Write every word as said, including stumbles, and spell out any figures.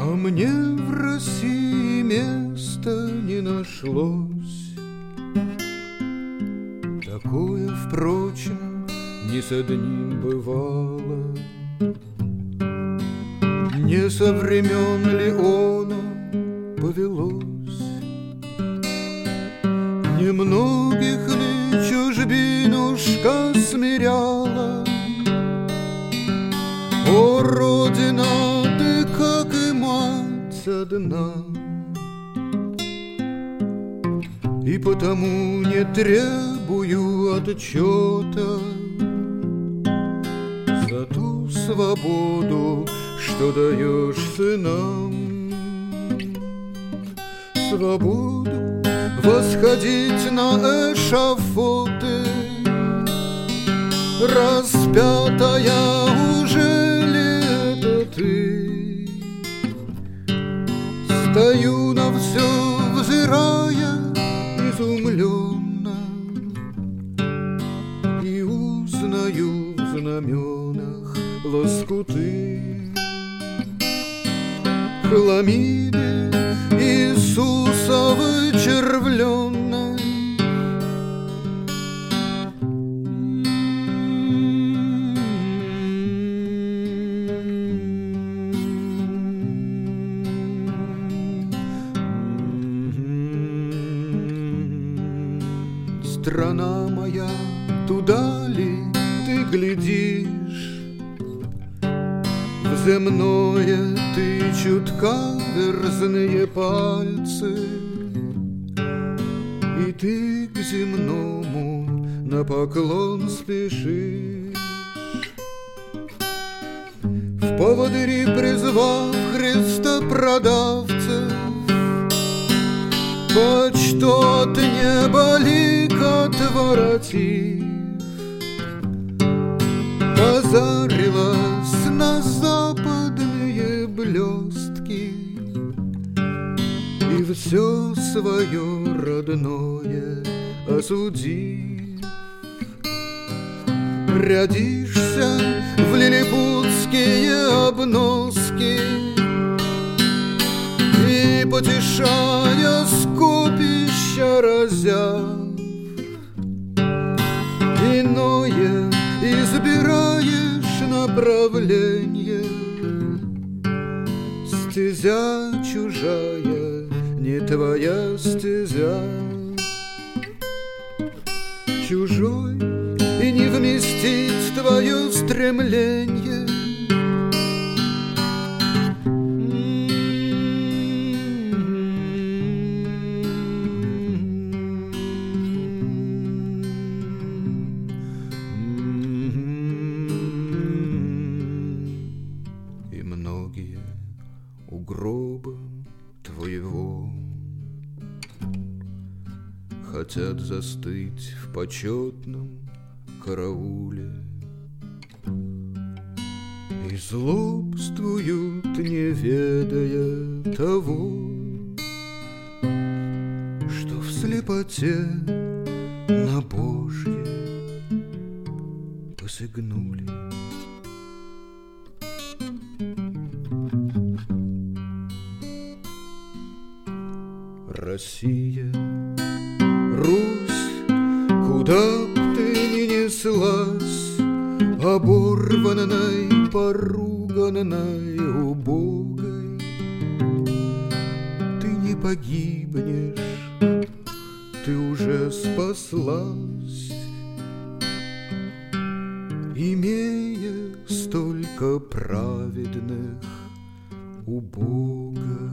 А мне в России места не нашлось. Такое, впрочем, не с одним бывало. Не со времен Леона повелось. Немногих ли чужбинушка смиряла? О, Родина, ты, как и мать одна, и потому не требую отчета за ту свободу, что даешь сынам. Свободу восходить на эшафоты, распятая, уже ли это ты? Стою на все, взирая изумленно, и узнаю в знаменах лоскуты хламиды Иисусовой червленной. Страна моя, туда ли ты глядишь? В земное ты чутка верзные пальцы, и ты к земному на поклон спешишь. В поводыри призвав Христа продавцев, почто от неба лик отворотив, позарилась на западные блестки, и все свое родное осудив, рядишься в лилипутские обноски и, потешая скопища разяв, иное избираешь направление. Стезя чужая, не твоя стезя, чужой и не вместить твое стремление. У гроба твоего хотят застыть в почетном карауле и злобствуют, не ведая того, что в слепоте на Божье посягнули. Россия, Русь, куда б ты ни неслась, оборванной, поруганной, убогой, ты не погибнешь, ты уже спаслась, имея столько праведных у Бога.